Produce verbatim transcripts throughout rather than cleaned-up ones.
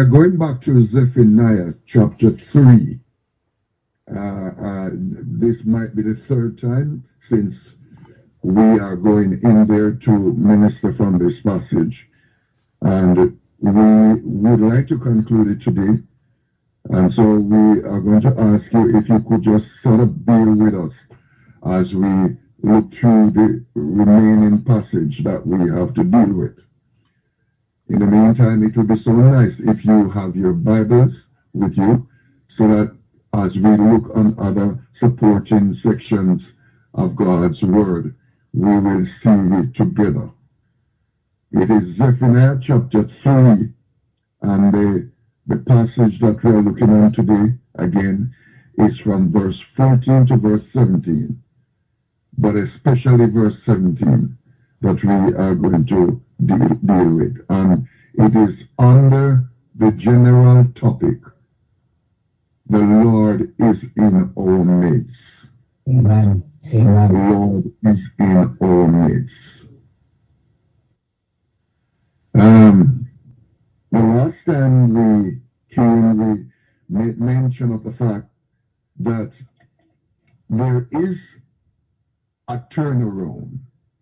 going back to Zephaniah chapter three. Uh, uh, this might be the third time since we are going in there to minister from this passage. And we would like to conclude it today. And so we are going to ask you if you could just sort of bear with us as we look through the remaining passage that we have to deal with. In the meantime, it would be so nice if you have your Bibles with you so that as we look on other supporting sections of God's Word, we will see it together. It is Zephaniah chapter three, and the, the passage that we are looking at today, again, is from verse fourteen to verse seventeen, but especially verse seventeen that we are going to deal, deal with. And it is under the general topic, the Lord is in our midst. Amen. Amen. The Lord is in our midst. Um, the last time we came, we made mention of the fact that there is a turnaround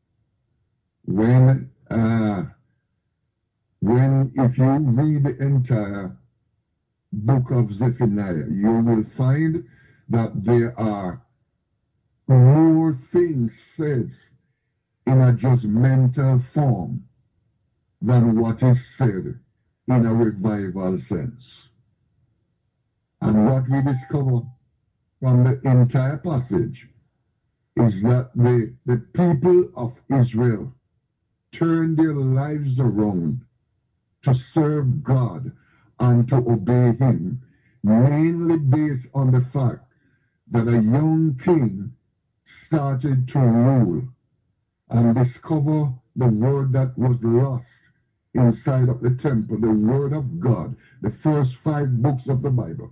when, uh, when if you read the entire book of Zephaniah, you will find that there are more things said in a judgmental form than what is said in a revival sense. And what we discover from the entire passage is that the, the people of Israel turned their lives around to serve God and to obey Him, mainly based on the fact that a young king started to rule and discover the word that was lost inside of the temple, the word of God, the first five books of the Bible.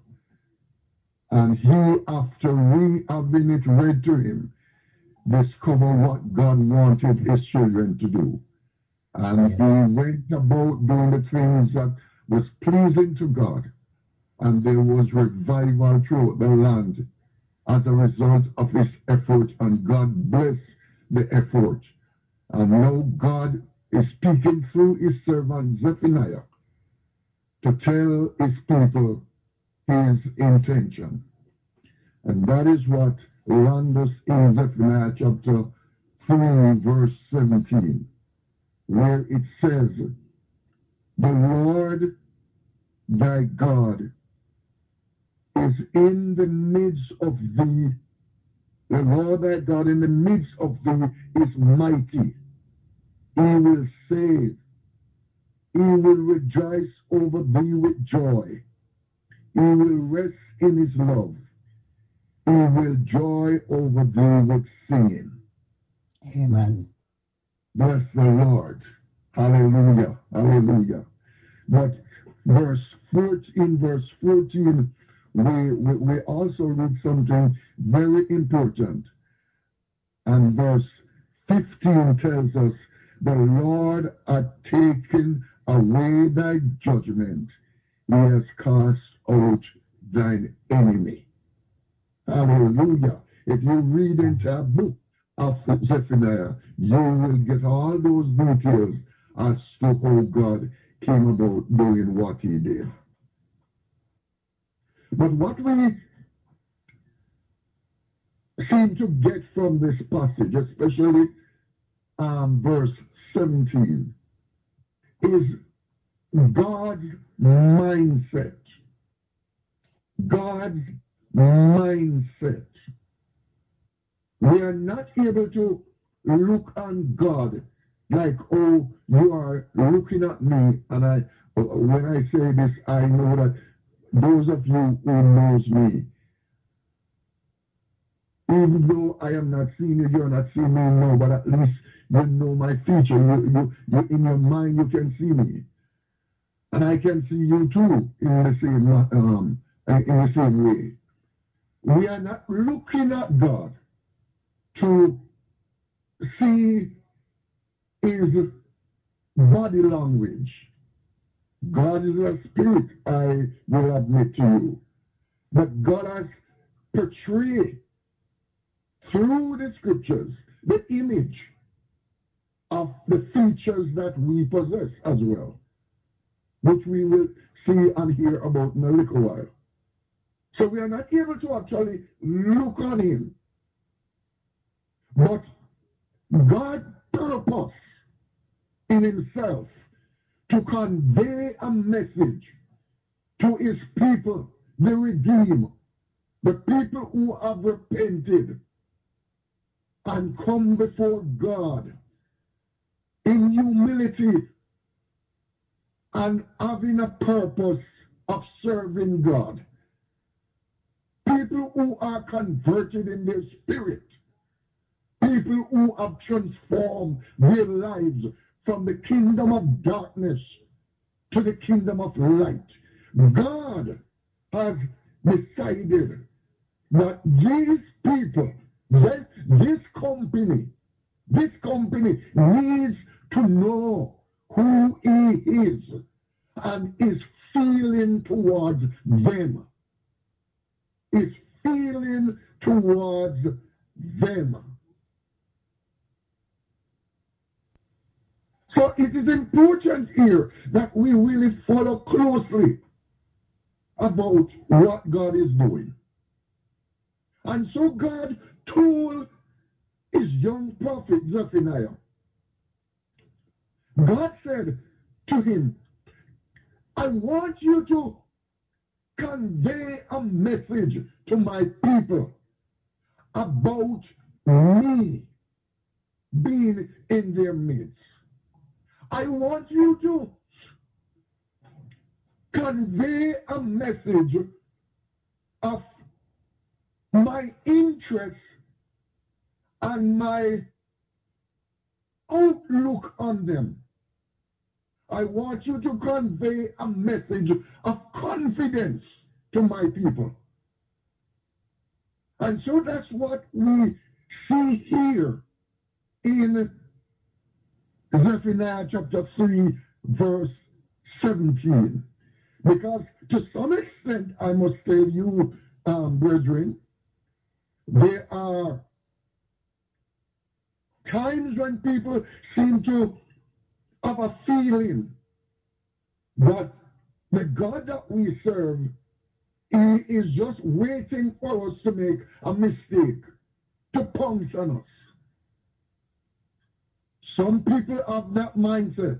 And he, after re having it read to him, discovered what God wanted his children to do. And yes. He went about doing the things that was pleasing to God. And there was revival throughout the land as a result of his effort, and God blessed the effort. And now God is speaking through his servant Zephaniah to tell his people his intention. And that is what lands us in Zephaniah chapter three, verse seventeen, where it says, "The Lord thy God is in the midst of thee. The Lord thy God in the midst of thee is mighty. He will save. He will rejoice over thee with joy. He will rest in his love. He will joy over thee with singing." Amen. Bless the Lord. Hallelujah. Hallelujah. But verse fourteen, verse fourteen, we, we, we also read something very important. And verse fifteen tells us, "The Lord hath taken away thy judgment. He has cast out thine enemy." Hallelujah. If you read into a book of Zephaniah, you will get all those details as to how God came about doing what he did. But what we seem to get from this passage, especially um, verse seventeen, is God's mindset. God's mindset. We are not able to look on God like, oh, you are looking at me, and I, when I say this, I know that those of you who knows me, even though I am not seeing you, you're not seeing me now, but at least you know my future. You, you, you, in your mind, you can see me. And I can see you too in the same, um, in the same way. We are not looking at God to see his body language. God is a spirit, I will admit to you. But God has portrayed through the scriptures the image of the features that we possess as well, which we will see and hear about in a little while. So we are not able to actually look on him. But God's purpose in himself to convey a message to his people, the redeemed, the people who have repented and come before God in humility and having a purpose of serving God. People who are converted in their spirit. People who have transformed their lives from the kingdom of darkness to the kingdom of light. God has decided that these people, that this company, this company needs to know who he is and is feeling towards them. Is feeling towards them. So it is important here that we really follow closely about what God is doing. And so God told his young prophet Zephaniah, God said to him, I want you to convey a message to my people about me being in their midst. I want you to convey a message of my interest and my outlook on them. I want you to convey a message of confidence to my people. And so that's what we see here in Zephaniah chapter three, verse seventeen. Because to some extent, I must tell you, um, brethren, there are times when people seem to have a feeling that the God that we serve, he is just waiting for us to make a mistake, to punch on us. Some people have that mindset.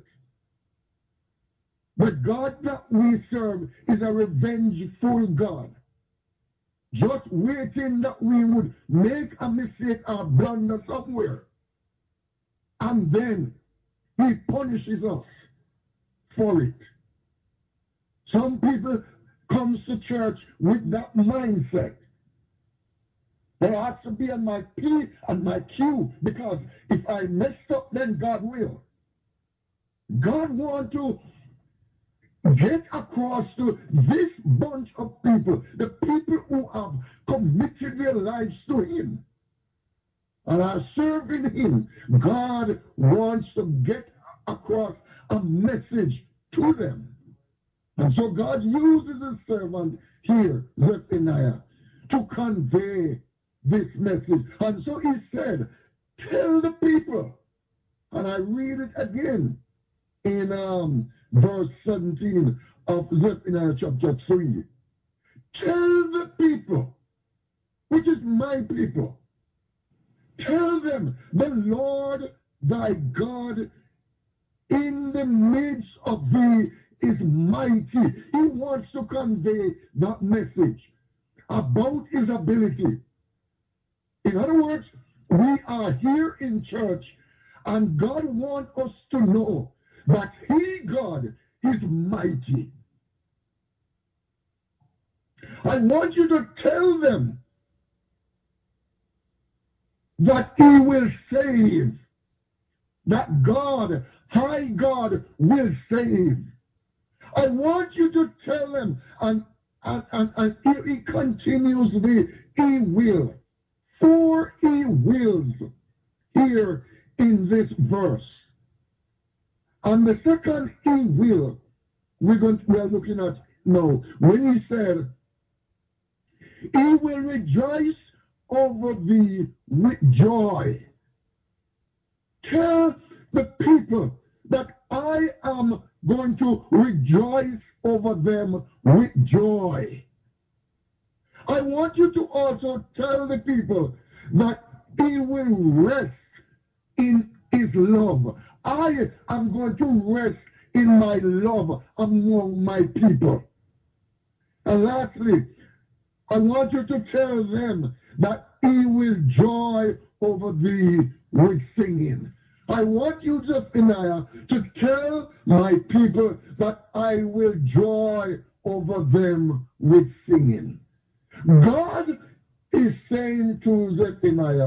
The God that we serve is a revengeful God, just waiting that we would make a mistake or blunder somewhere, and then he punishes us for it. Some people comes to church with that mindset. They have to be on my P and my Q, because if I mess up, then God will. God wants to get across to this bunch of people, the people who have committed their lives to him and are serving him. God wants to get across a message to them. And so God uses his servant here, Zephaniah, to convey this message. And so he said, tell the people, and I read it again in um, verse seventeen of Zephaniah chapter three. Tell the people, which is my people, tell them the Lord thy God in the midst of thee is mighty. He wants to convey that message about his ability. In other words, we are here in church, and God wants us to know that he, God, is mighty. I want you to tell them that he will save, that God, high God, will save. I want you to tell them, and, and, and, and he continues the he will. Four he wills here in this verse. And the second he will we're going to, we are looking at now. When he said, he will rejoice over thee with joy. Tell the people that I am going to rejoice over them with joy. I want you to also tell the people that he will rest in his love. I am going to rest in my love among my people. And lastly, I want you to tell them that he will joy over thee with singing. I want you, Zephaniah, to tell my people that I will joy over them with singing. God is saying to Zephaniah,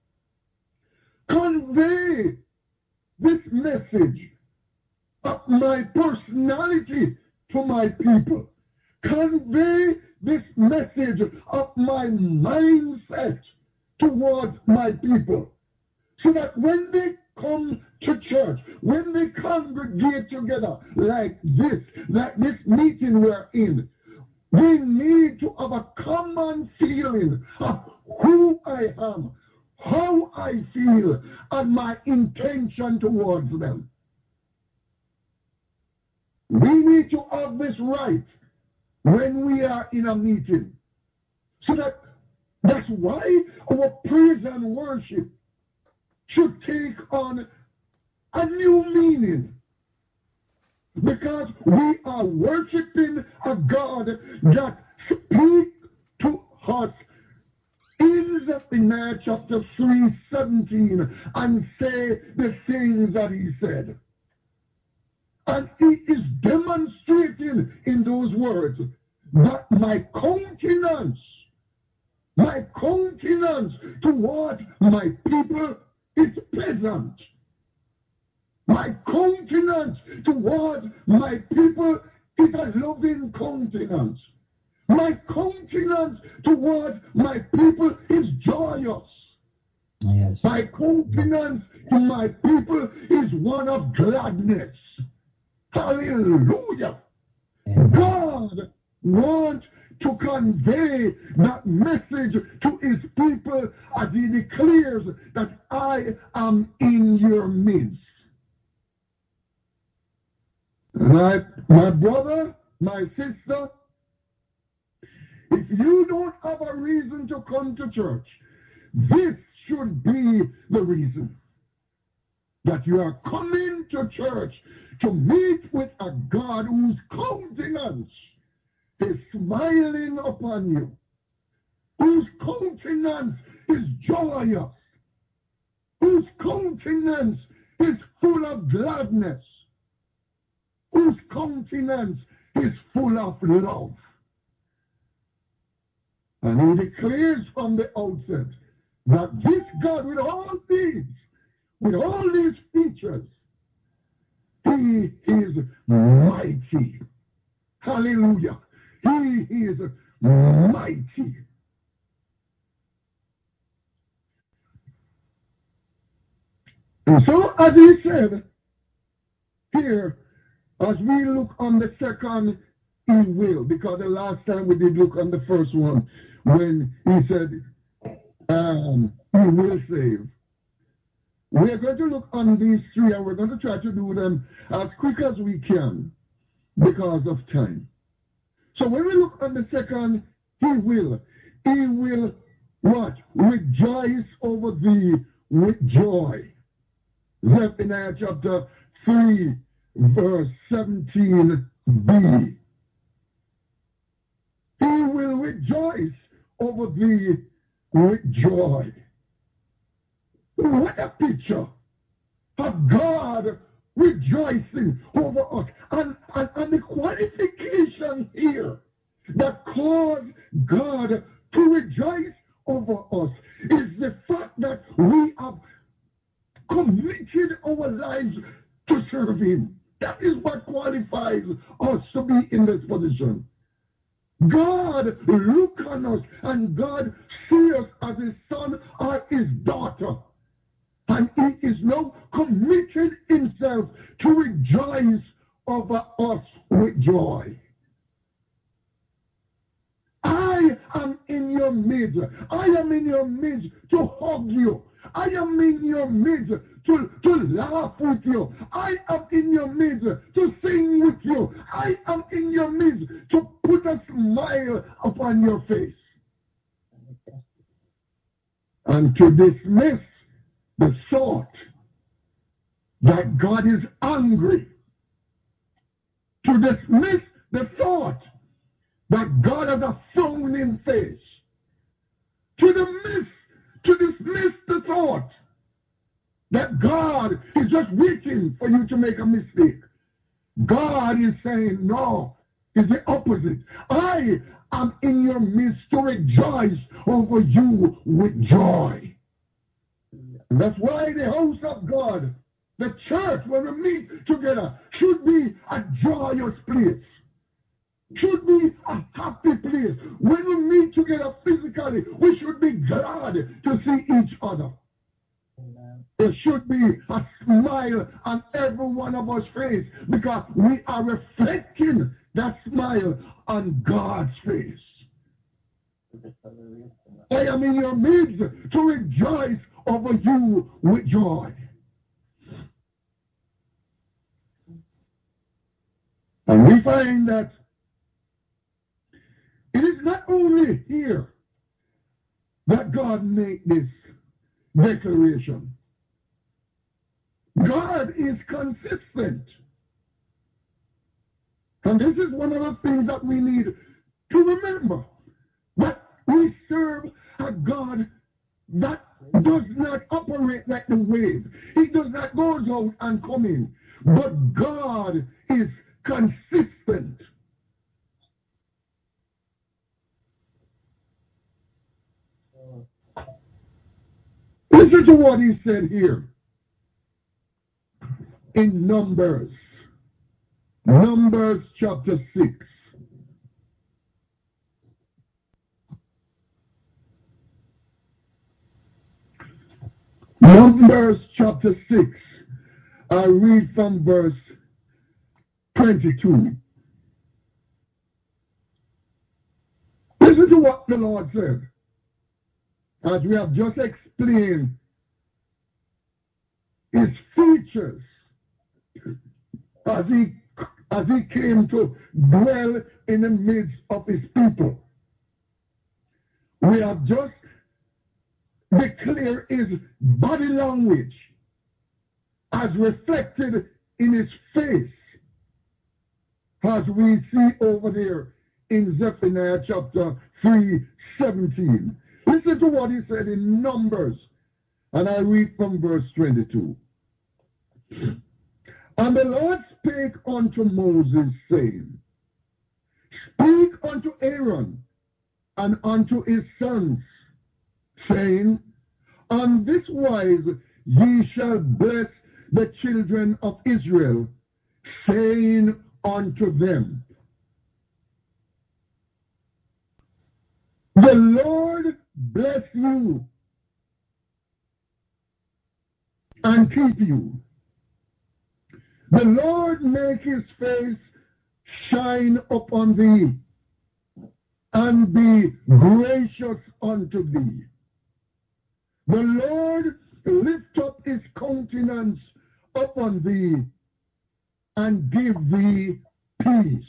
convey this message of my personality to my people. Convey this message of my mindset towards my people. So that when they come to church, when they congregate together like this, like this meeting we're in, we need to have a common feeling of who I am, how I feel, and my intention towards them. We need to have this right when we are in a meeting. So that that's why our praise and worship should take on a new meaning. Because we are worshiping a God that speaks to us in Zephaniah chapter three, seventeen, and say the things that he said. And he is demonstrating in those words that my countenance, my countenance toward my people is pleasant. My countenance toward my people is a loving countenance. My countenance toward my people is joyous. Yes. My countenance to my people is one of gladness. Hallelujah. Amen. God wants to convey that message to his people as he declares that I am in your midst. My, my brother, my sister, if you don't have a reason to come to church, this should be the reason. That you are coming to church to meet with a God whose countenance is smiling upon you, whose countenance is joyous, whose countenance is full of gladness, whose countenance is full of love. And he declares from the outset that this God with all these, with all these features, he is mighty. Hallelujah. He is mighty. And so, as he said here, as we look on the second, he will, because the last time we did look on the first one, when he said, um, he will save. We are going to look on these three, and we're going to try to do them as quick as we can because of time. So when we look on the second, he will. He will what? Rejoice over thee with joy. Zephaniah chapter three, verse seventeen b. He will rejoice over thee with joy. What a picture of God rejoicing over us. And, and, and the qualification here that caused God to rejoice over us is the fact that we have committed our lives to serve him. That is what qualifies us to be in this position. God look on us and God see us as his son or his daughter. And he is now committed himself to rejoice over us with joy. I am in your midst. I am in your midst to hug you. I am in your midst to, to laugh with you. I am in your midst to sing with you. I am in your midst to put a smile upon your face. And to dismiss the thought that God is angry. To dismiss the thought that God has a frowning face. To dismiss, to dismiss the thought that God is just waiting for you to make a mistake. God is saying, no, it's the opposite. I am in your midst to rejoice over you with joy. And that's why the house of God, the church, when we meet together, should be a joyous place. Should be a happy place. When we meet together physically, we should be glad to see each other. There should be a smile on every one of us face because we are reflecting that smile on God's face. I am in your midst to rejoice over you with joy. And we find that it is not only here that God made this declaration. God is consistent. And this is one of the things that we need to remember. That we serve a God that does not operate like the wave. He does not go out and come in. But God is consistent. Listen to what he said here in Numbers. Numbers chapter six. Numbers chapter six. I read from verse twenty-two. Listen to what the Lord said. As we have just explained his features as he as he came to dwell in the midst of his people. We have just declared his body language as reflected in his face, as we see over there in Zephaniah chapter three, seventeen. Listen to what he said in Numbers, and I read from verse twenty-two. And the Lord spake unto Moses, saying, Speak unto Aaron and unto his sons, saying, On this wise ye shall bless the children of Israel, saying unto them, The Lord bless you and keep you. The Lord make his face shine upon thee and be gracious unto thee. The Lord lift up his countenance upon thee and give thee peace.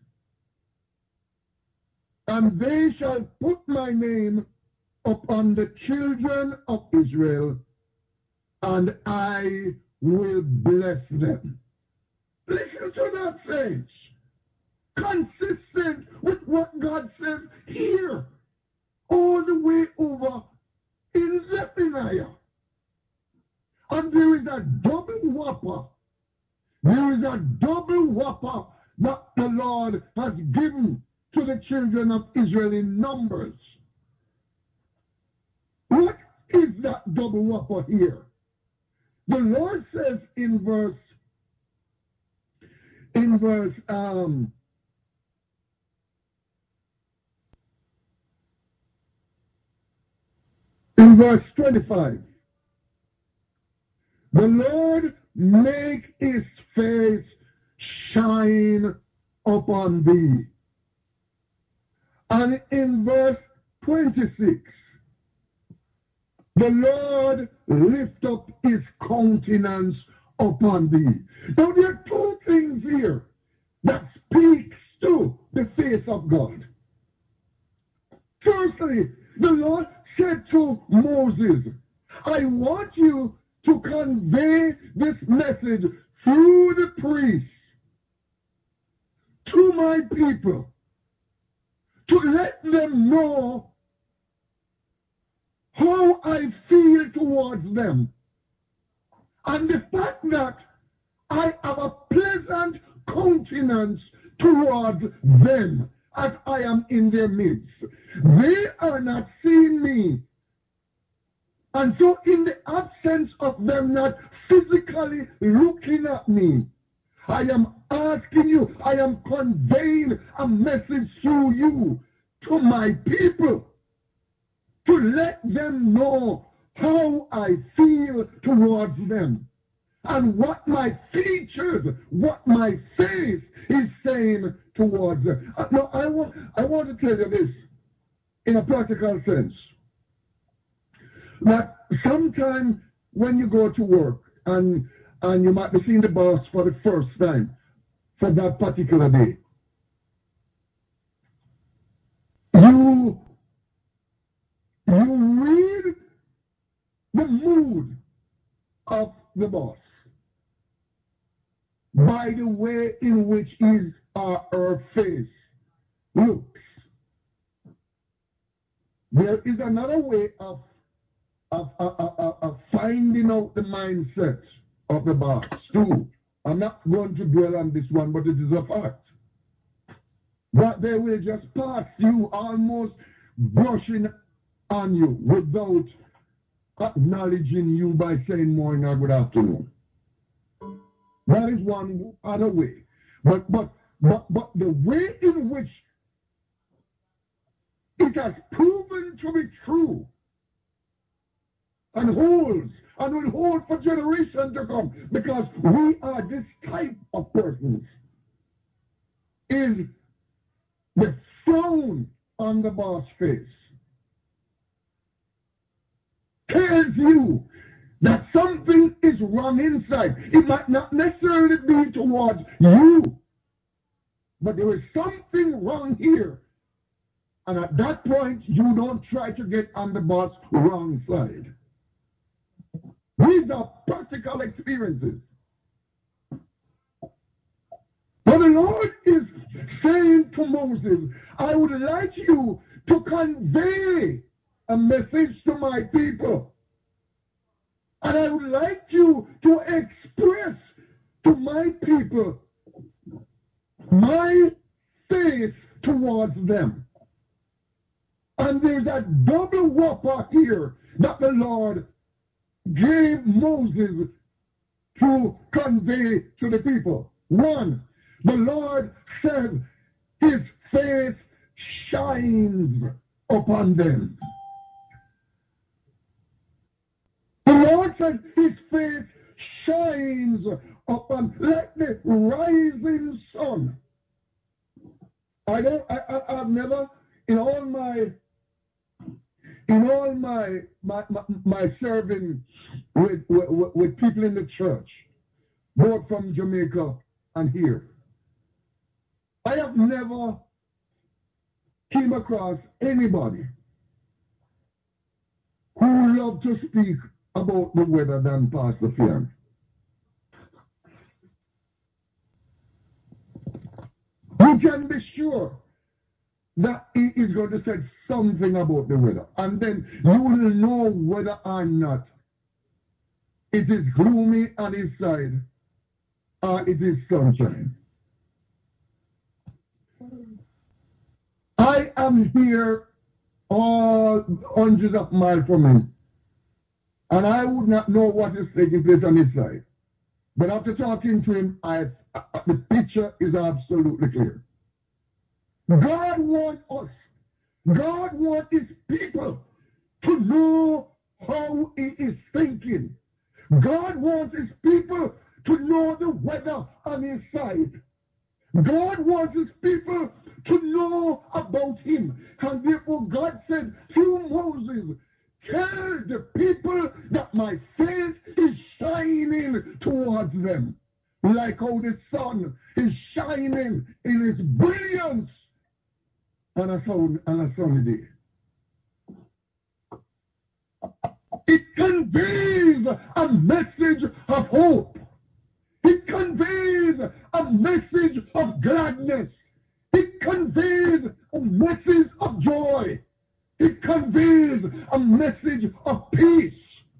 And they shall put my name upon the children of Israel, and I will bless them. Listen to that, saints. Consistent with what God says here, all the way over in Zephaniah. And there is a double whopper. There is a double whopper that the Lord has given to the children of Israel in Numbers. What is that double whopper here? The Lord says in verse, in verse, um, in verse twenty-five, the Lord make his face shine upon thee. And in verse twenty-six, the Lord lift up his countenance upon thee. Now there are two things here that speaks to the face of God. Firstly, the Lord said to Moses, I want you to convey this message through the priests to my people, to let them know how I feel towards them, and the fact that I have a pleasant countenance towards them as I am in their midst. They are not seeing me. And so in the absence of them not physically looking at me, I am asking you, I am conveying a message through you to my people to let them know how I feel towards them and what my features, what my face is saying towards them. Uh, now, I want, I want to tell you this in a practical sense. That sometimes when you go to work and, and you might be seeing the boss for the first time for that particular day, you, you read the mood of the boss by the way in which his or her face looks. There is another way of, of, of, of, of finding out the mindset of the boss too. I'm not going to dwell on this one, but it is a fact. That they will just pass you, almost brushing on you without acknowledging you by saying morning or good afternoon. That is one other way. But but but but the way in which it has proven to be true and holds and will hold for generations to come, because we are this type of persons, is the frown on the boss face. Tells you that something is wrong inside. It might not necessarily be towards you, but there is something wrong here. And at that point, you don't try to get on the boss' wrong side. These are practical experiences. But the Lord is saying to Moses, I would like you to convey a message to my people. And I would like you to express to my people my faith towards them. And there's a double whopper here that the Lord gave Moses to convey to the people. One, the Lord said his face shines upon them. The Lord said his face shines upon like the rising sun. I don't I, I I've never in all my in all my my my, my serving with, with with people in the church, both from Jamaica and here, I have never came across anybody who loved to speak about the weather than Pastor Fian. You can be sure that he is going to say something about the weather, and then you will know whether or not it is gloomy on his side or it is sunshine. I am here all hundreds of miles from him, and I would not know what is taking place on his side. But after talking to him, I, I, the picture is absolutely clear. God wants us, God wants his people to know how he is thinking. God wants his people to know the weather on his side. God wants his people to know about him. And therefore God said through Moses, tell the people that my face is shining towards them. Like how the sun is shining in its brilliance on a, sun, on a sunny day. It conveys a message of hope. It conveys a message of gladness. It conveys a message of joy. It conveys a message of peace.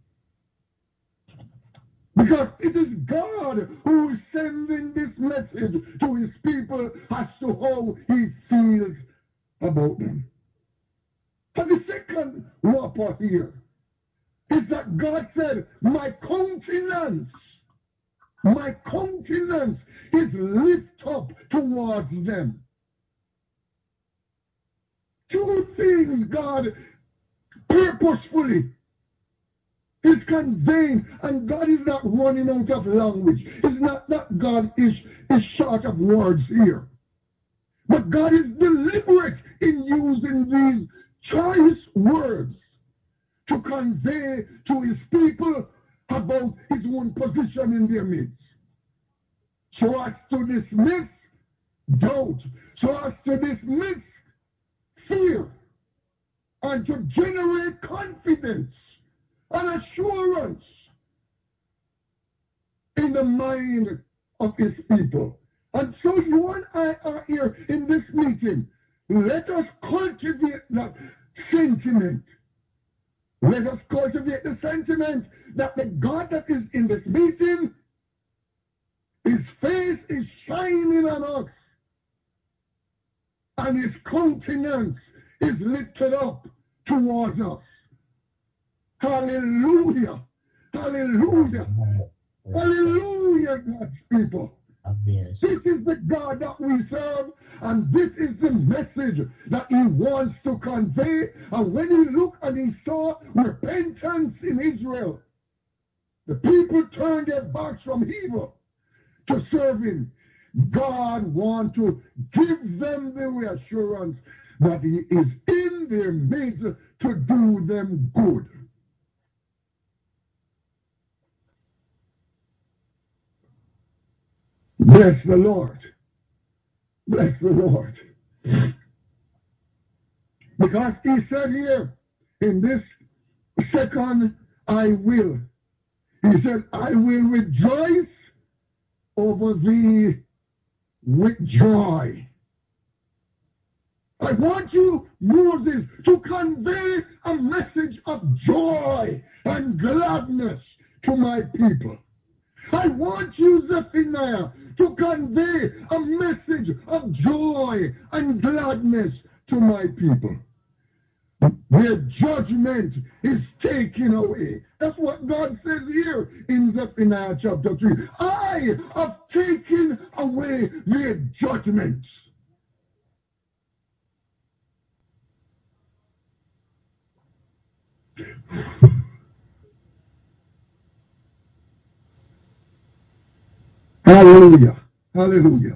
Because it is God who is sending this message to his people as to how he feels about them. And the second whopper here is that God said, my countenance, my countenance is lift up towards them. Two things God purposefully is conveying, and God is not running out of language. It's not that God is, is short of words here. But God is deliberate in using these choice words to convey to his people about his own position in their midst. So as to dismiss doubt, so as to dismiss fear, and to generate confidence and assurance in the mind of his people. And so you and I are here in this meeting. Let us cultivate that sentiment. Let us cultivate the sentiment that the God that is in this meeting, his face is shining on us, and his countenance is lifted up towards us. Hallelujah. Hallelujah. Hallelujah, God's people. This is the God that we serve, and this is the message that he wants to convey. And when he looked and he saw repentance in Israel, the people turned their backs from evil to serve him. God wants to give them the reassurance that he is in their midst to do them good. Bless the Lord. Bless the Lord. Because he said here, in this second, I will. He said, I will rejoice over thee with joy. I want you, Moses, to convey a message of joy and gladness to my people. I want you, Zephaniah, to convey a message of joy and gladness to my people. Their judgment is taken away. That's what God says here in Zephaniah chapter three. I have taken away their judgments. Hallelujah. Hallelujah.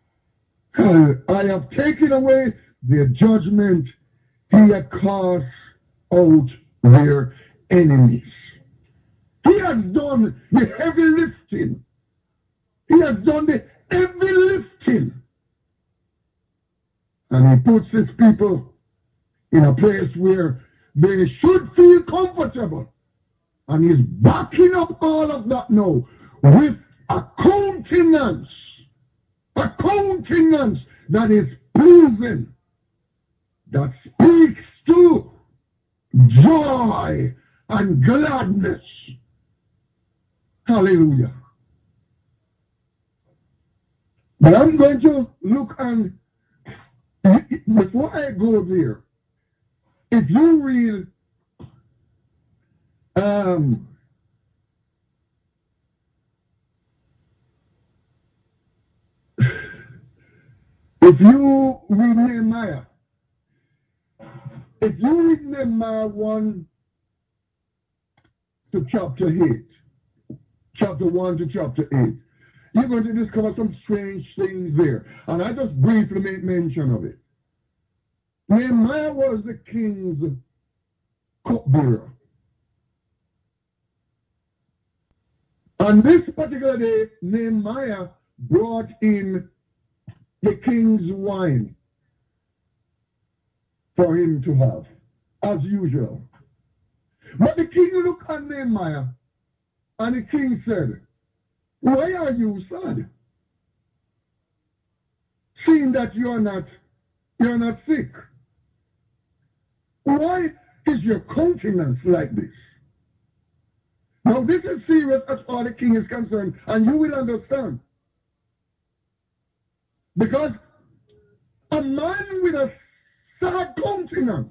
I have taken away their judgment. He has cast out their enemies. He has done the heavy lifting. He has done the heavy lifting. And he puts his people in a place where they should feel comfortable. And he's backing up all of that now with a countenance. A countenance that is pleasing, that speaks to joy and gladness. Hallelujah. But I'm going to look, and before I go there, if you read um, if you read Nehemiah, if you read Nehemiah one to chapter eight, chapter one to chapter eight, you're going to discover some strange things there. And I just briefly make mention of it. Nehemiah was the king's cupbearer. On this particular day, Nehemiah brought in the king's wine for him to have, as usual. But the king looked at Nehemiah, and the king said, "Why are you sad? Seeing that you are not, you are not sick. Why is your countenance like this?" Now this is serious as far as the king is concerned, and you will understand. Because a man with a sad countenance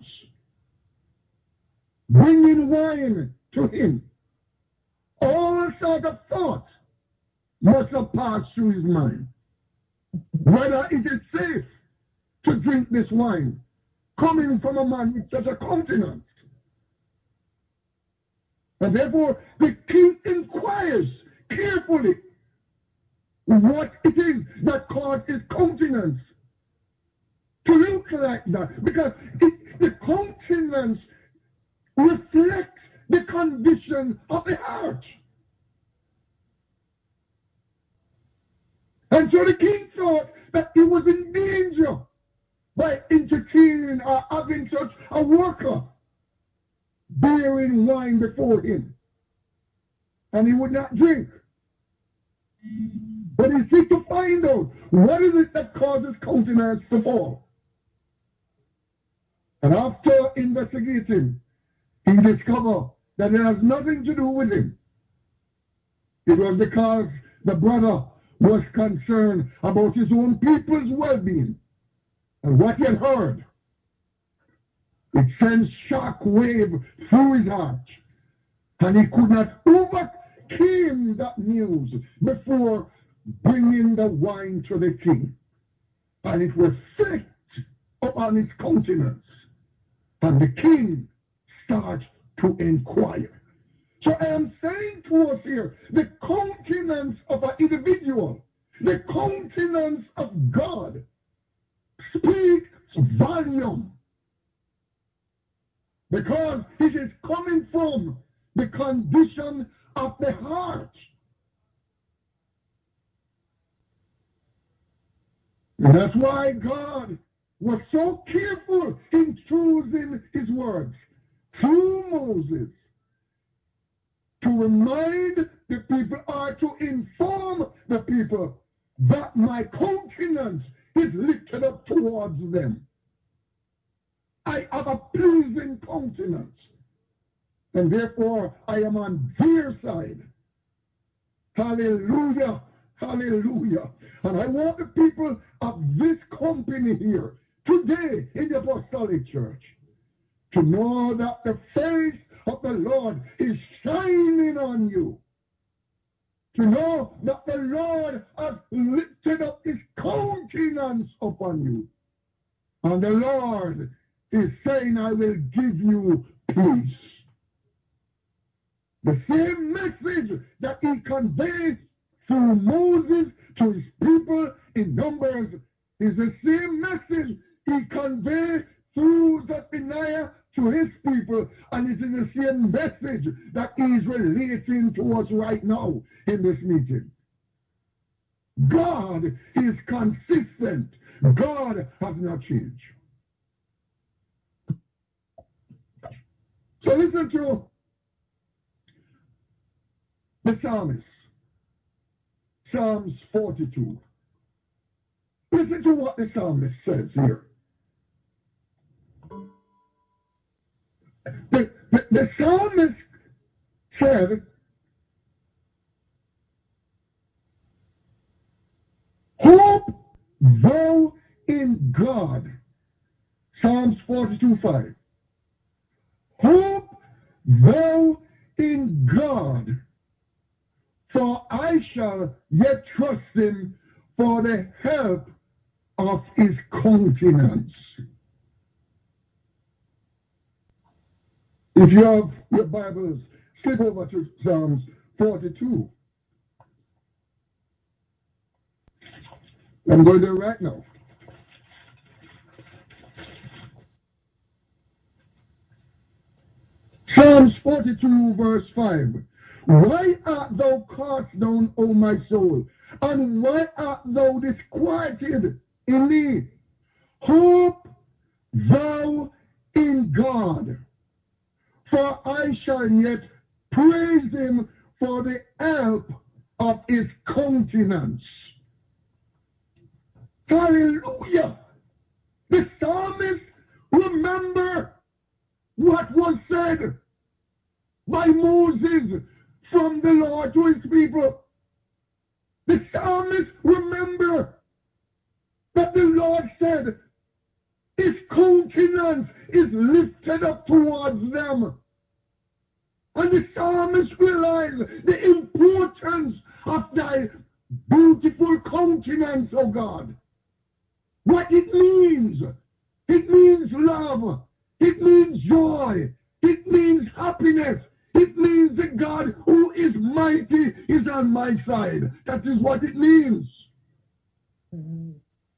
bringing wine to him, all sort of thoughts must have passed through his mind. Whether it is safe to drink this wine coming from a man with such a countenance. And therefore, the king inquires carefully what it is that caused his countenance to look like that. Because it, the countenance reflects the condition of the heart. And so the king thought that he was in danger by entertaining or having such a worker bearing wine before him. And he would not drink. But he seeks to find out what is it that causes countenance to fall. And after investigating, he discovered that it has nothing to do with him. It was because the brother was concerned about his own people's well-being. And what he had heard, it sent shock wave through his heart. And he could not overcome that news before bringing the wine to the king. And it reflected upon his countenance. And the king starts to inquire. So I am saying to us here, the countenance of an individual, the countenance of God, speaks volume. Because it is coming from the condition of the heart. And that's why God was so careful in choosing his words through Moses to remind the people or to inform the people that my countenance is lifted up towards them. I have a pleasing countenance, and therefore I am on their side. Hallelujah, hallelujah. And I want the people of this company here today in the Apostolic Church to know that the face of the Lord is shining on you. To know that the Lord has lifted up his countenance upon you. And the Lord is saying, I will give you peace. The same message that he conveyed through Moses to his people in Numbers is the same message he conveyed through Zephaniah to his people, and it is the same message that he is relating to us right now in this meeting. God is consistent. God has not changed. So listen to the psalmist. Psalms forty-two. Listen to what the psalmist says here. The, the, the psalmist said, hope thou in God. Psalms forty-two five. Hope thou in God, for I shall yet trust him for the help of his countenance. If you have your Bibles, skip over to Psalms forty-two. I'm going there right now. Psalms forty-two, verse five. Why art thou cast down, O my soul? And why art thou disquieted in me? Hope thou in God, for I shall yet praise him for the help of his countenance. Hallelujah! The psalmist remember what was said by Moses from the Lord to his people. The psalmist remember that the Lord said his countenance is lifted up towards them. And the psalmist realized the importance of thy beautiful countenance, O God. What it means. It means love. It means joy. It means happiness. It means the God who is mighty is on my side. That is what it means. Mm-hmm.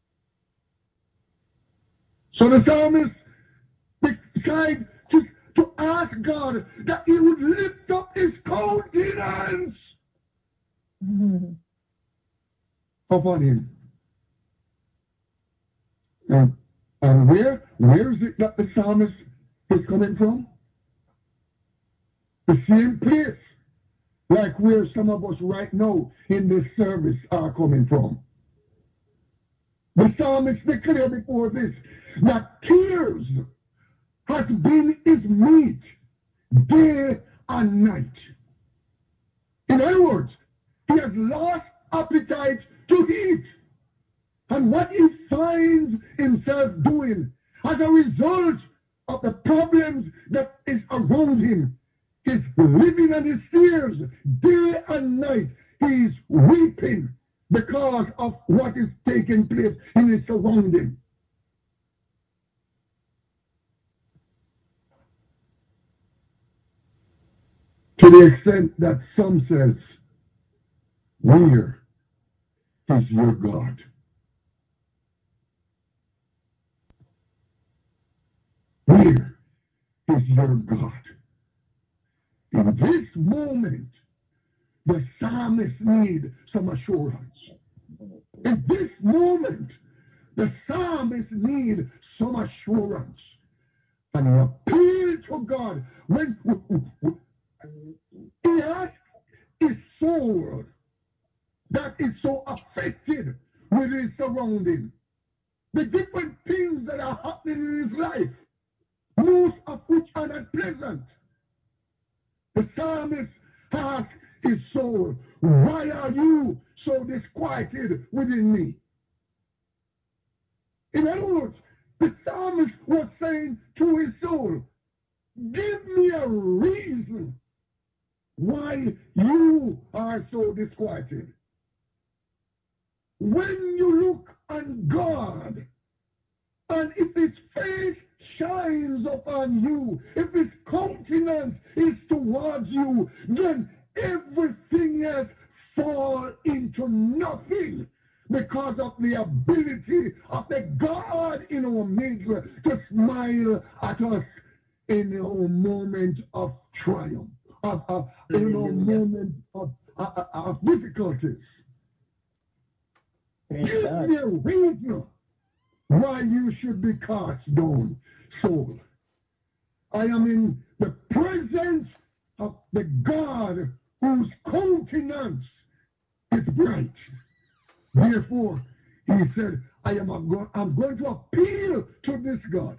So the psalmist decided to, to ask God that he would lift up his countenance mm-hmm. upon him. And, and where, where is it that the psalmist is coming from? The same place like where some of us right now in this service are coming from. The psalmist declared before this that tears has been his meat day and night. In other words, he has lost appetite to eat. And what he finds himself doing as a result of the problems that is around him, he's living on his tears day and night. He's weeping because of what is taking place in his surrounding. To the extent that some says, where is your God? Where is your God? In this moment, the psalmist needs some assurance. In this moment, the psalmist needs some assurance. And he appealed to God when he asked his soul that is so affected with his surrounding. The different things that are happening in his life, most of which are not pleasant. The psalmist asked his soul, why are you so disquieted within me? In other words, the psalmist was saying to his soul, give me a reason why you are so disquieted. When you look on God, and if his face shines upon you, if his countenance is towards you, then everything else falls into nothing because of the ability of the God in our midst to smile at us in our moment of triumph, of, of, in our moment of, of, of difficulties. Give me a reason why you should be cast down, soul. I am in the presence of the God whose countenance is bright. Therefore, he said, I am a go- I'm going to appeal to this God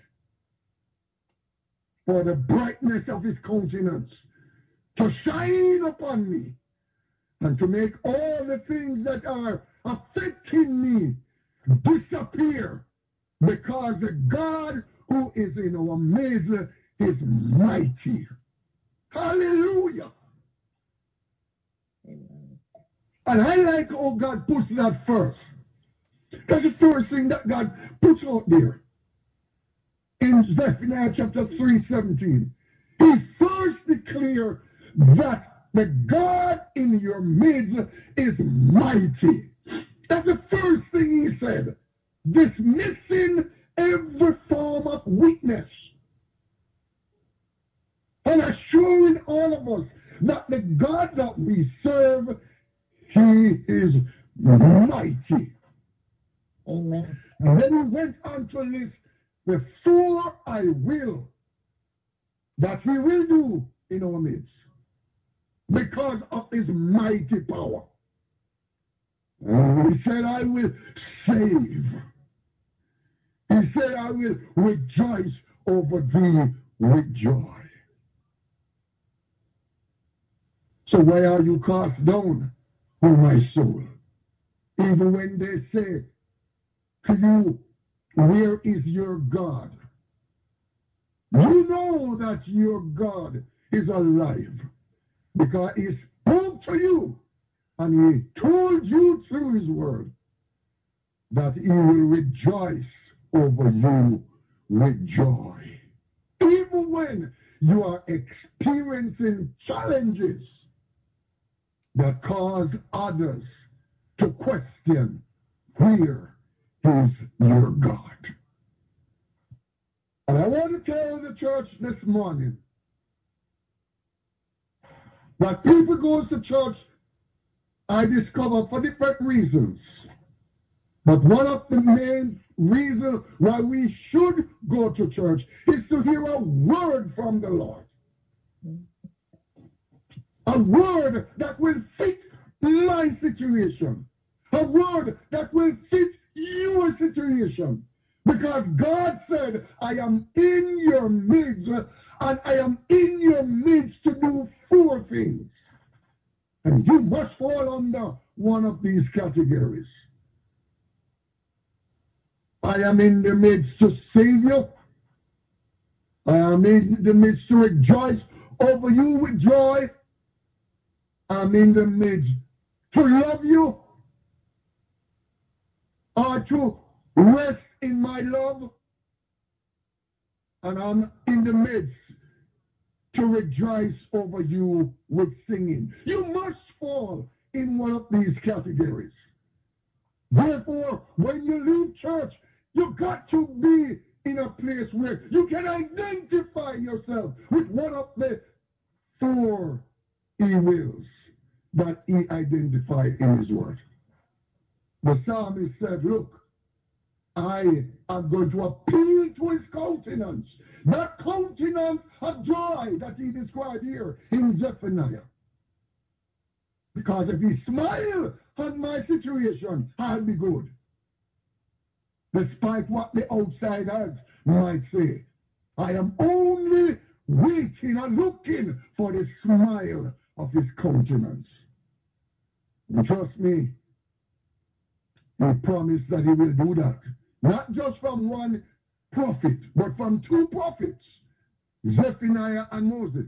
for the brightness of his countenance to shine upon me and to make all the things that are affecting me disappear, because the God who is in our midst is mighty. Hallelujah. Amen. And I like how God puts that first. That's the first thing that God puts out there. In Zephaniah chapter three seventeen. He first declared that the God in your midst is mighty. That's the first thing he said. Dismissing every form of weakness. And assuring all of us that the God that we serve, he is mighty. Amen. And then he went on to list the four I will that he will do in our midst because of his mighty power. And he said, I will save. He said, I will rejoice over thee with joy. So why are you cast down, O my soul? Even when they say to you, where is your God? You know that your God is alive because he spoke to you and he told you through his word that he will rejoice over you with joy. Even when you are experiencing challenges that cause others to question, where is your God? And I want to tell the church this morning that people go to church, I discover, for different reasons. But one of the main reasons why we should go to church is to hear a word from the Lord. A word that will fit my situation. A word that will fit your situation. Because God said, I am in your midst, and I am in your midst to do four things. And you must fall under one of these categories. I am in the midst to save you. I am in the midst to rejoice over you with joy. I'm in the midst to love you or to rest in my love. And I'm in the midst to rejoice over you with singing. You must fall in one of these categories. Therefore, when you leave church, you got to be in a place where you can identify yourself with one of the four he wills that he identified in his word. The psalmist said, look, I am going to appeal to his countenance. That countenance of joy that he described here in Zephaniah. Because if he smiles on my situation, I'll be good. Despite what the outsiders might say. I am only waiting and looking for the smile of his countenance. And trust me, he promised that he will do that. Not just from one prophet, but from two prophets, Zephaniah and Moses.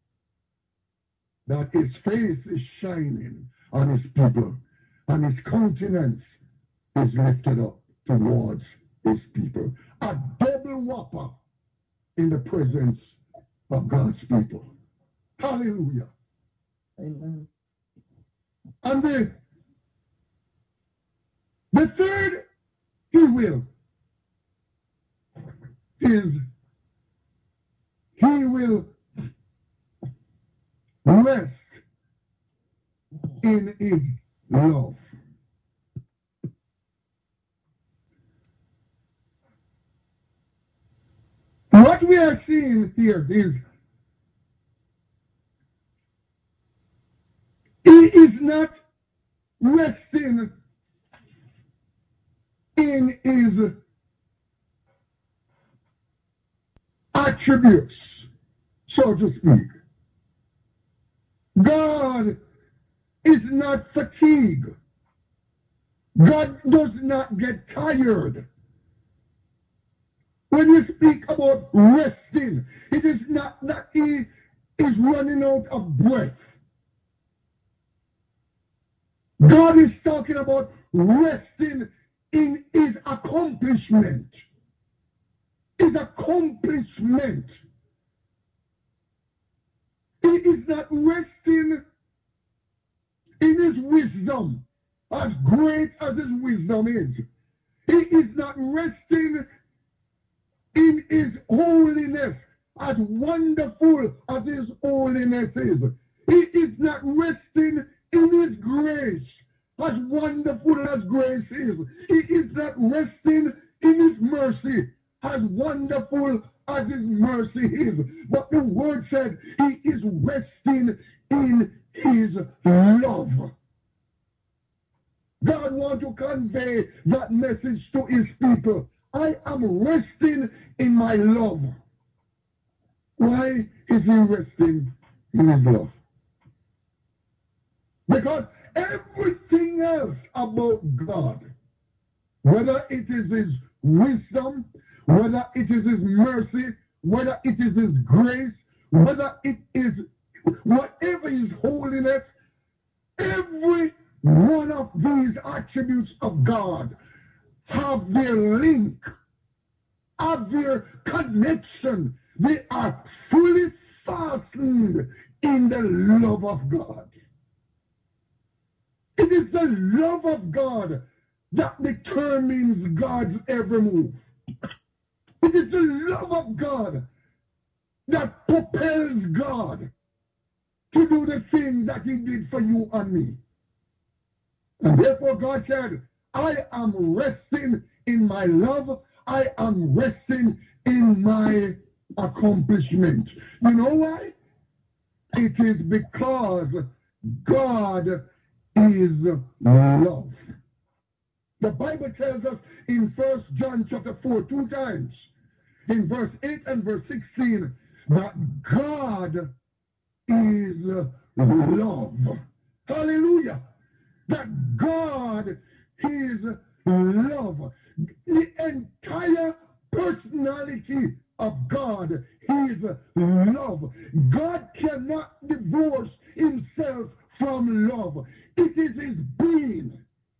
That his face is shining on his people, and his countenance is lifted up towards his people. A double whopper in the presence of God's people. Hallelujah. Amen. And the, the third he will is he will rest in his love. What we are seeing here is he is not resting in his attributes, so to speak. God is not fatigued. God does not get tired. When you speak about resting, it is not that he is running out of breath. God is talking about resting in his accomplishment. His accomplishment. He is not resting in his wisdom. as great as his wisdom is. He is not resting in his holiness, as wonderful as his holiness is. He is not resting in his grace, as wonderful as grace is. He is not resting in his mercy, as wonderful as his mercy is. But the word said he is resting in his love. God wants to convey that message to his people. I am resting in my love. Why is he resting in his love? Because everything else about God, whether it is his wisdom, whether it is his mercy, whether it is his grace, whether it is whatever his holiness, every one of these attributes of God have their link, have their connection. They are fully fastened in the love of God. It is the love of God that determines God's every move. It is the love of God that propels God to do the thing that he did for you and me. And therefore God said, I am resting in my love. I am resting in my accomplishment. You know why? It is because God is love. The Bible tells us in First John chapter four, two times, in verse eight and verse sixteen, that God is love. Hallelujah. That God is love. The entire personality of God is love. God cannot divorce himself from love. It is his being.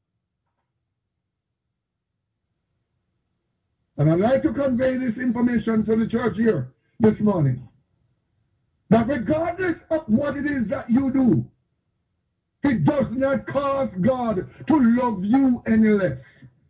And I'd like to convey this information to the church here this morning. That regardless of what it is that you do, it does not cause God to love you any less.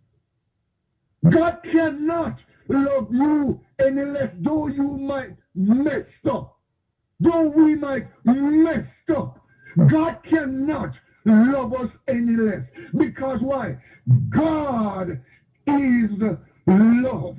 God cannot love you any less, though you might mess up. Though we might mess up. God cannot love us any less. Because why? God is love.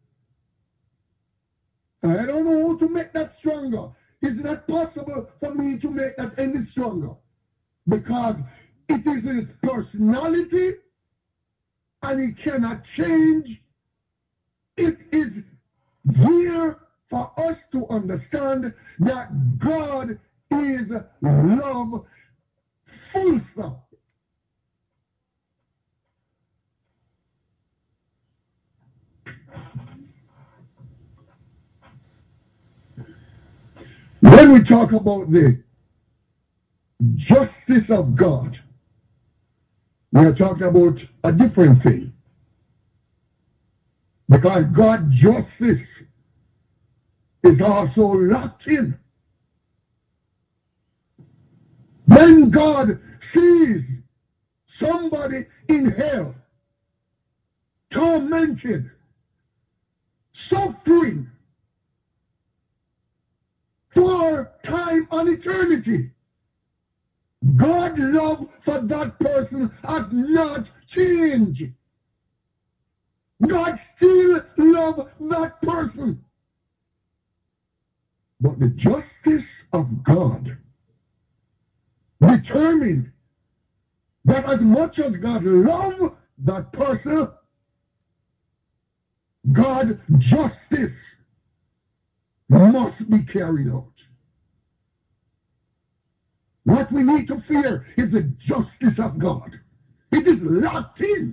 I don't know how to make that stronger. It's not possible for me to make that any stronger. Because it is his personality and it cannot change. It is here for us to understand that God is love, full stop. When we talk about the justice of God, we are talking about a different thing. Because God's justice is also locked in. When God sees somebody in hell, tormented, suffering for time and eternity, God's love for that person has not changed. God still loves that person. But the justice of God determined that as much as God loves that person, God's justice must be carried out. What we need to fear is the justice of God. It is locked in.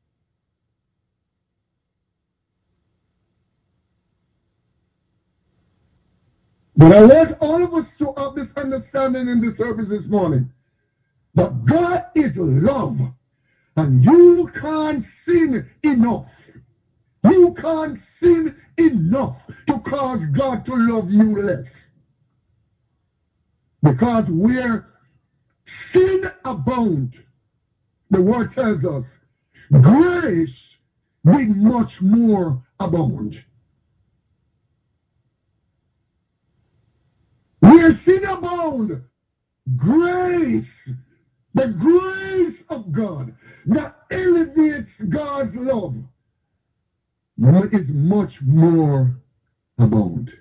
But I want all of us to have this understanding in the service this morning. That God is love. And you can't sin enough. You can't sin enough to cause God to love you less. Because where sin abounds, The word tells us, grace did much more abound. Where sin abound, grace, the grace of God that elevates God's love, is much more abound.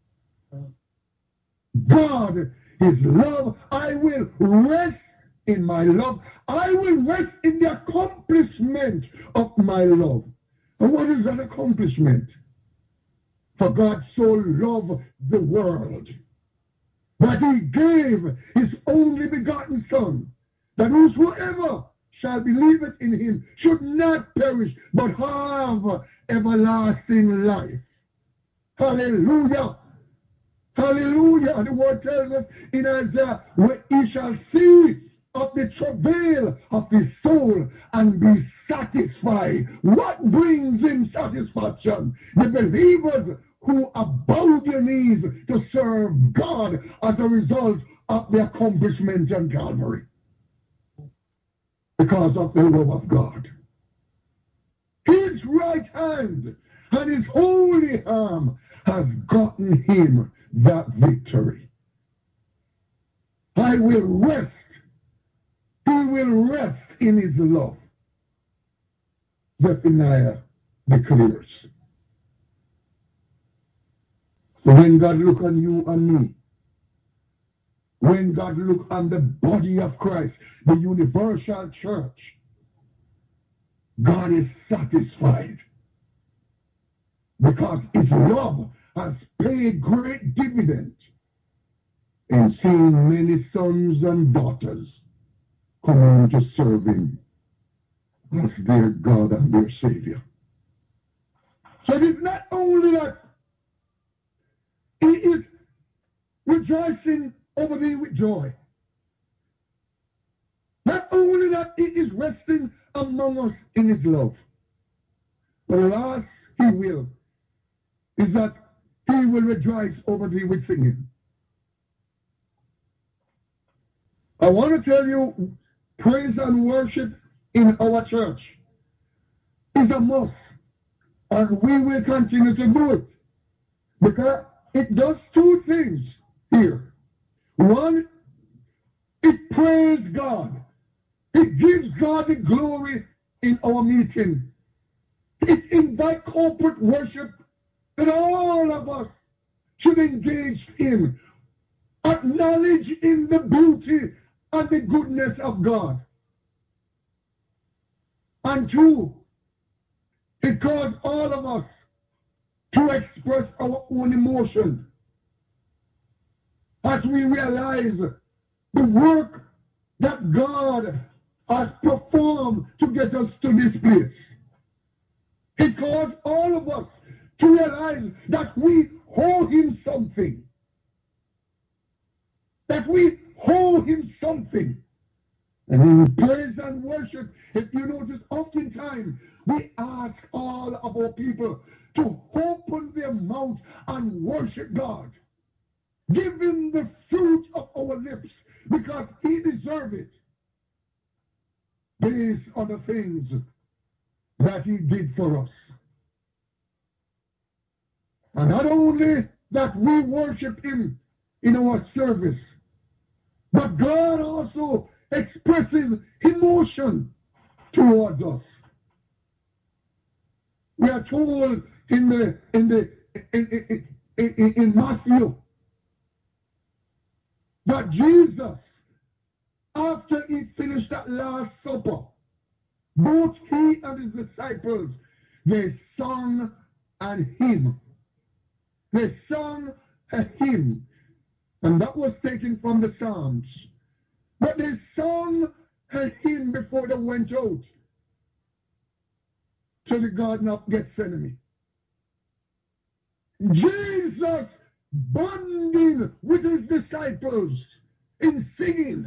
God is love. I will rest in my love. I will rest in the accomplishment of my love. And what is that accomplishment? For God so loved the world that he gave his only begotten Son, that whosoever shall believe it in him should not perish, but have everlasting life. Hallelujah. Hallelujah. The word tells us in Isaiah, where he shall see of the travail of his soul and be satisfied. What brings him satisfaction? The believers who bow their knees to serve God as a result of the accomplishment on Calvary. Because of the love of God. His right hand and his holy arm has gotten him that victory. I will rest. He will rest in his love. Zephaniah declares. So when God look on you and me, when God look on the body of Christ, the universal church, God is satisfied. Because his love has paid great dividend in seeing many sons and daughters coming to serve him as their God and their Savior. So it is not only that he is rejoicing over thee with joy, not only that he is resting among us in his love, but the last he will is that he will rejoice over thee with singing. I want to tell you, praise and worship in our church is a must, and we will continue to do it, because it does two things here. One, it praises God. It gives God the glory in our meeting. It invites corporate worship that all of us should engage in, acknowledging the beauty and the goodness of God. And two, it calls all of us to express our own emotion as we realize the work that God has performed to get us to this place. It calls all of us to realize that we owe him something. That we owe him something. And in praise and worship, if you notice, oftentimes we ask all of our people to open their mouth and worship God. Give him the fruit of our lips, because he deserves it, based on the things that he did for us. And not only that we worship him in our service, but God also expresses emotion towards us. We are told in the in the in, in, in, in Matthew that Jesus, after he finished that last supper, both he and his disciples, they sung an hymn. They sung a hymn. And that was taken from the Psalms. But they sung a hymn before they went out to the Garden of Gethsemane. Jesus bonding with his disciples in singing.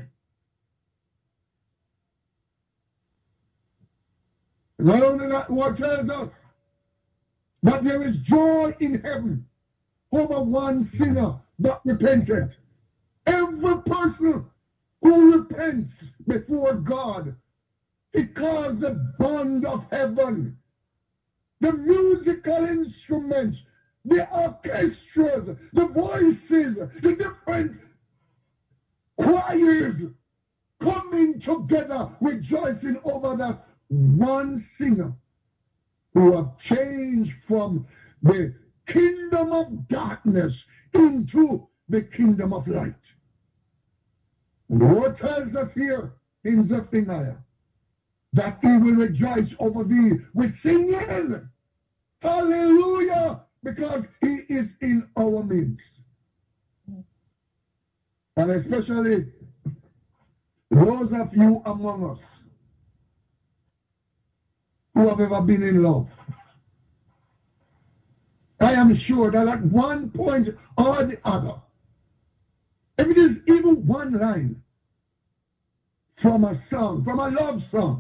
Not only that, what tells us that there is joy in heaven over one sinner that repented. Every person who repents before God Because the band of heaven, the musical instruments, the orchestras, the voices, the different choirs coming together, rejoicing over that one singer who have changed from the kingdom of darkness into the kingdom of light. And the word tells us here in Zephaniah that he will rejoice over thee with singing. Hallelujah! Because he is in our midst. And especially those of you among us who have ever been in love. I am sure that at one point or the other, if it is even one line from a song, from a love song,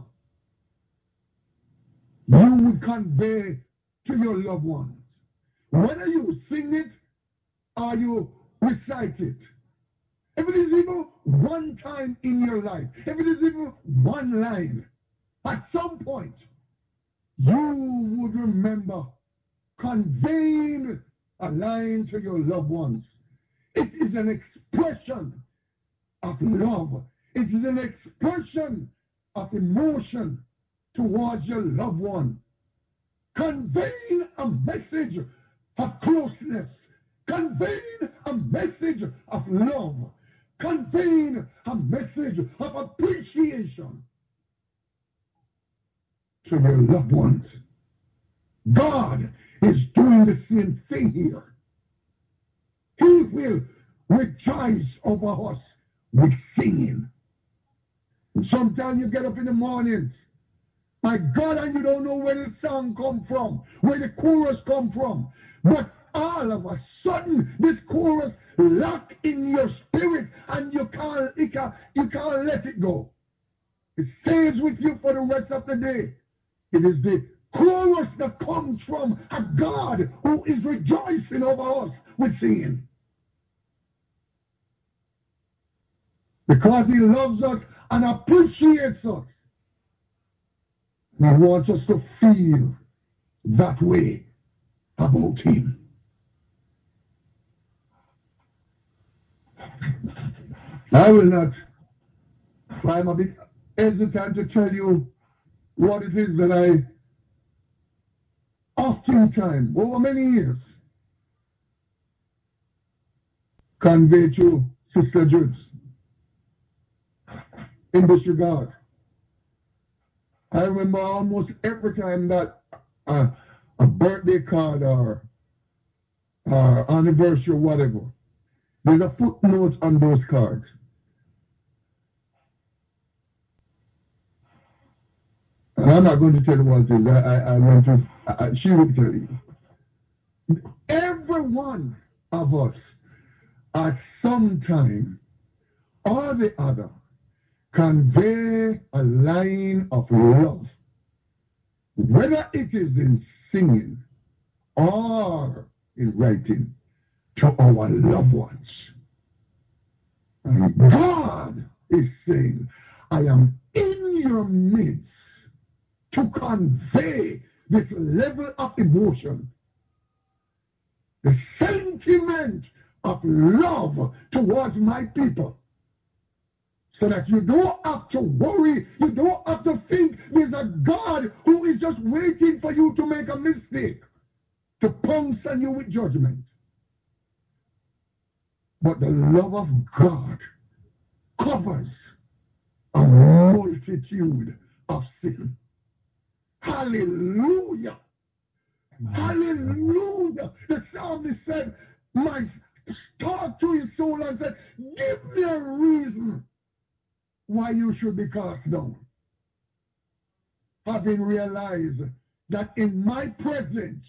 you would convey to your loved ones. Whether you sing it or you recite it. If it is even one time in your life, if it is even one line, at some point, you would remember conveying a line to your loved ones. It is an expression of love. It is an expression of emotion towards your loved one. Conveying a message of closeness. Conveying a message of love. Conveying a message of appreciation to your loved ones. God is doing the same thing here. He will rejoice over us with singing. And sometimes you get up in the mornings, my God, and you don't know where the song come from, where the chorus come from. But all of a sudden, this chorus lock in your spirit, and you can't, you can't, you can't let it go. It stays with you for the rest of the day. It is the chorus that comes from a God who is rejoicing over us with singing. Because he loves us and appreciates us. He wants us to feel that way about him. I will not, I'm a bit hesitant to tell you what it is that I oftentimes, over many years, convey to Sister Judes in this regard. I remember almost every time that uh, a birthday card or uh, anniversary or whatever, there's a footnote on those cards. And I'm not going to tell you what it is. I, I, I went to, I, she will tell you. Every one of us at some time or the other convey a line of love, whether it is in singing or in writing, to our loved ones. And God is saying, I am in your midst to convey this level of emotion, the sentiment of love towards my people, so that you don't have to worry, you don't have to think there's a God who is just waiting for you to make a mistake, to pounce on you with judgment. But the love of God covers a multitude of sin. Hallelujah. Hallelujah. The psalmist said, my talk to his soul and said, give me a reason why you should be cast down. Having realized that in my presence,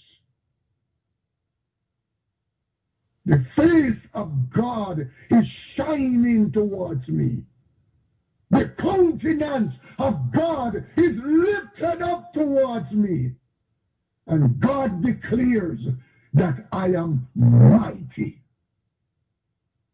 the face of God is shining towards me. The countenance of God is lifted up towards me. And God declares that I am mighty.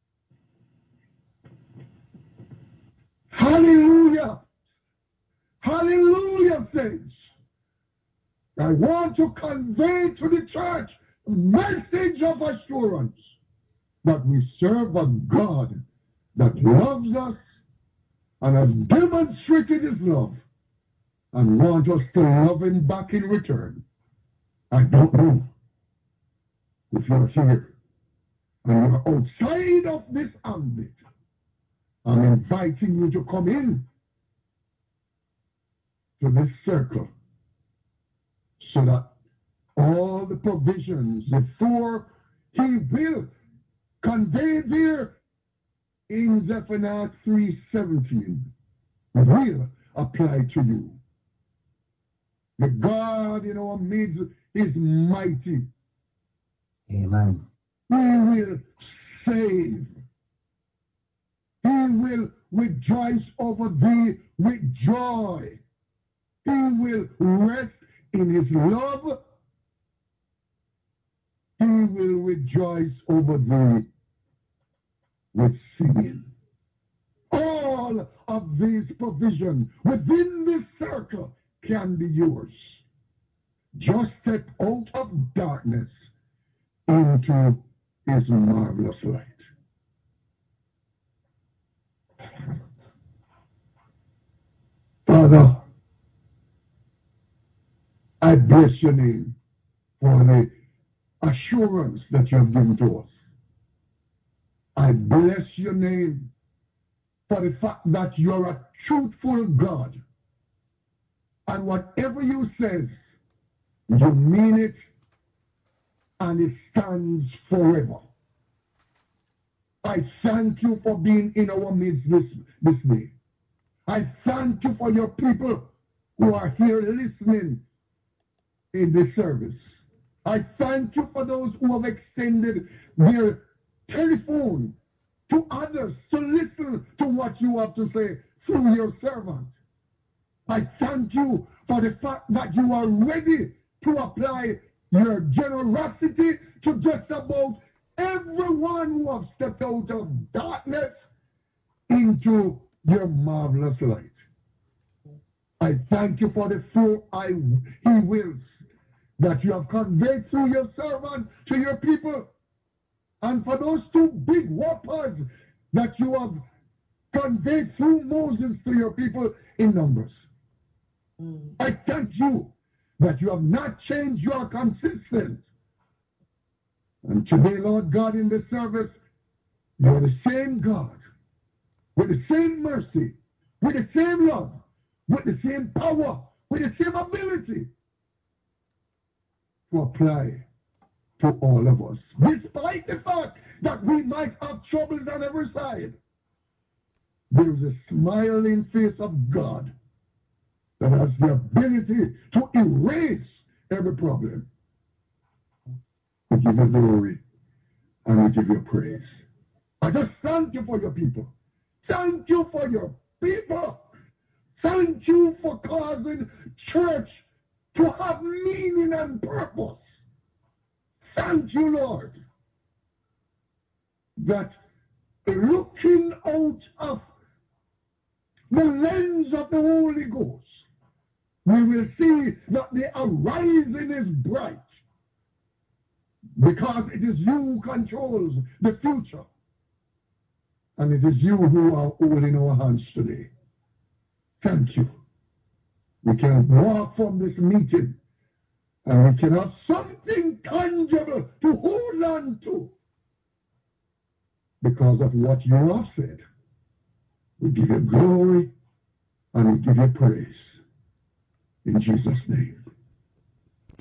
Hallelujah. Hallelujah, saints. I want to convey to the church a message of assurance that we serve a God that loves us and has demonstrated his love and wants us to love him back in return. I don't know if you're here and you're outside of this ambit. I'm inviting you to come in to this circle so that all the provisions, the four he will convey there in Zephaniah three seventeen will apply to you. The God in our midst is mighty. Amen. He will save. He will rejoice over thee with joy. He will rest in his love. He will rejoice over thee with singing. All of these provisions within this circle can be yours. Just step out of darkness into his marvelous light. Father, I bless your name for the assurance that you have given to us. I bless your name for the fact that you are a truthful God. And whatever you say, you mean it, and it stands forever. I thank you for being in our midst this, this day. I thank you for your people who are here listening in this service. I thank you for those who have extended their telephone to others to listen to what you have to say through your servant. I thank you for the fact that you are ready to apply your generosity to just about everyone who have stepped out of darkness into your marvelous light. I thank you for the four I he wills that you have conveyed through your servant to your people, and for those two big whoppers that you have conveyed through Moses to your people in Numbers. Mm. I thank you that you have not changed, you are consistent. And today, Lord God, in this service, you are the same God, with the same mercy, with the same love, with the same power, with the same ability to apply to all of us. Despite the fact that we might have troubles on every side, there is a smiling face of God that has the ability to erase every problem. We give you glory and we give you praise. I just thank you for your people. Thank you for your people. Thank you for causing church to have meaning and purpose. Thank you, Lord, that looking out of the lens of the Holy Ghost, we will see that the horizon is bright because it is you who controls the future. And it is you who are holding our hands today. Thank you. We can walk from this meeting and we can have something tangible to hold on to because of what you have said. We give you glory and we give you praise. In Jesus' name.